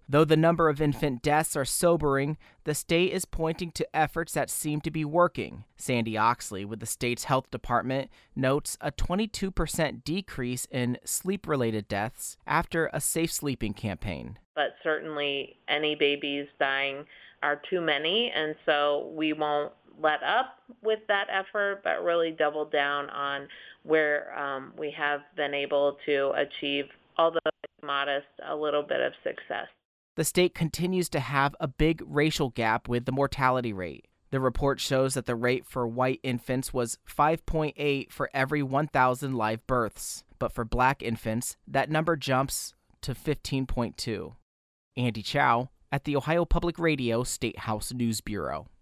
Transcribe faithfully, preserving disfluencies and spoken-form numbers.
Though the number of infant deaths are sobering, the state is pointing to efforts that seem to be working. Sandy Oxley with the state's health department notes a twenty-two percent decrease in sleep-related deaths after a safe sleeping campaign. But certainly any babies dying are too many, and so we won't let up with that effort, but really double down on where um, we have been able to achieve, although modest, a little bit of success. The state continues to have a big racial gap with the mortality rate. The report shows that the rate for white infants was five point eight for every one thousand live births, but for black infants, that number jumps to fifteen point two. Andy Chow at the Ohio Public Radio State House News Bureau.